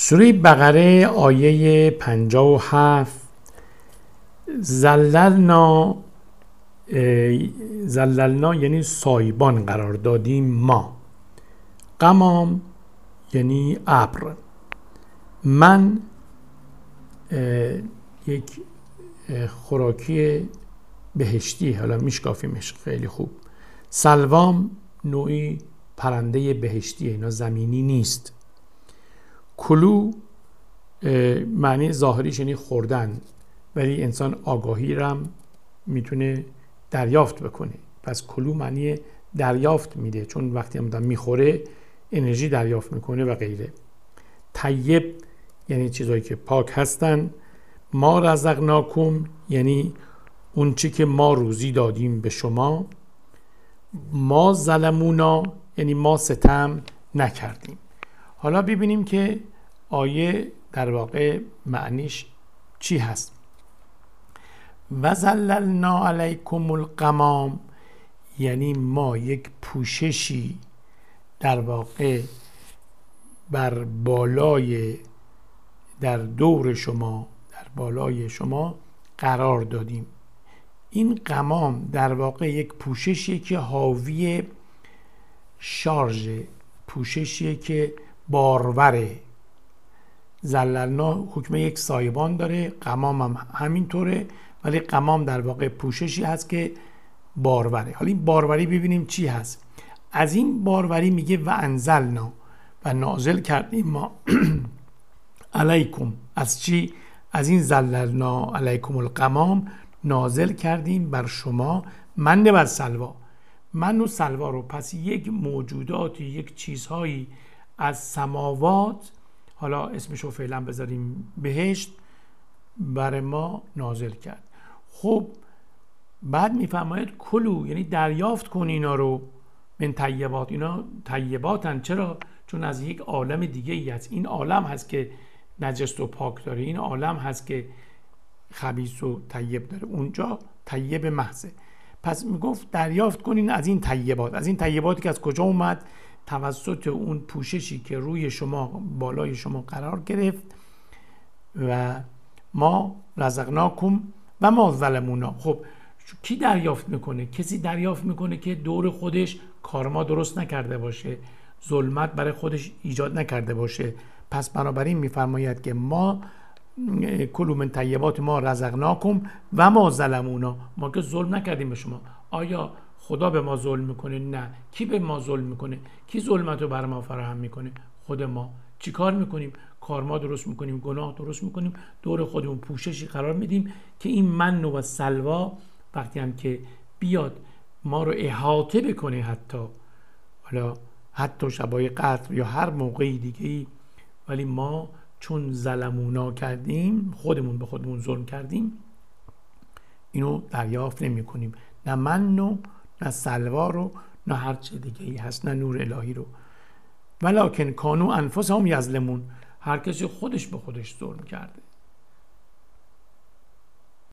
سوره بقره آیه 57 زللنا یعنی سایبان قرار دادیم ما. غمام یعنی ابر. من یک خوراکی بهشتی، حالا میشکافیمش خیلی خوب. سلوام نوعی پرنده بهشتیه، اینا زمینی نیست. کلو معنی ظاهریش یعنی خوردن، ولی انسان آگاهی رم میتونه دریافت بکنه. پس کلو معنی دریافت میده، چون وقتی هم میخوره انرژی دریافت میکنه و غیره. طیب یعنی چیزایی که پاک هستن. ما رزقناکم یعنی اون چی که ما روزی دادیم به شما. ما ظلمونا یعنی ما ستم نکردیم. حالا ببینیم که آیه در واقع معنیش چی هست. و ظللنا علیکم الغمام یعنی ما یک پوششی در واقع بر بالای در دور شما، در بالای شما قرار دادیم. این غمام در واقع یک پوششیه که حاوی شارژ، پوششیه که باروره. زللنا حکم یک سایبان داره، غمام هم همینطوره، ولی غمام در واقع پوششی هست که باروره. حالا این باروری ببینیم چی هست. از این باروری میگه و انزلنا و نازل کردیم ما علیکم. از چی؟ از این زللنا علیکم الغمام نازل کردیم بر شما من و سلوا. من و سلوا رو، پس یک موجوداتی، یک چیزهایی از سماوات، حالا اسمشو فعلا بذاریم بهشت، بر ما نازل کرد. خب بعد میفرماید کلو یعنی دریافت کن اینا رو، من طیبات. اینا طیباتن. چرا؟ چون از یک عالم دیگه ای هست. این عالم هست که نجس و پاک داره، این عالم هست که خبیث و طیب داره، اونجا طیب محضه. پس میگفت دریافت کنین از این طیبات. از این طیباتی که از کجا اومد؟ توسط اون پوششی که روی شما، بالای شما قرار گرفت. و ما رزقناکم و ما ظلمونا. خب کی دریافت میکنه؟ کسی دریافت میکنه که دور خودش کارما درست نکرده باشه، ظلمت برای خودش ایجاد نکرده باشه. پس بنابراین میفرماید که ما کلوا من طیبات ما رزقناکم و ما ظلمونا. ما که ظلم نکردیم به شما. آیا خدا به ما ظلم میکنه؟ نه. کی به ما ظلم میکنه؟ کی ظلمت رو برای ما فراهم میکنه؟ خود ما. چی کار میکنیم؟ کارما درست میکنیم، گناه درست میکنیم، دور خودمون پوششی قرار میدیم که این من و سلوا وقتی هم که بیاد ما رو احاطه بکنه، حتی شبای قدر یا هر موقعی دیگه‌ای، ولی ما چون ظلمونا کردیم، خودمون به خودمون ظلم کردیم، اینو دریافت نمی کنیم. نه من نه سلوا رو، نه هر چه دیگه ای هست، نه نور الهی رو. ولکن کانوا انفسهم یظلمون. هر کسی خودش به خودش ظلم کرده.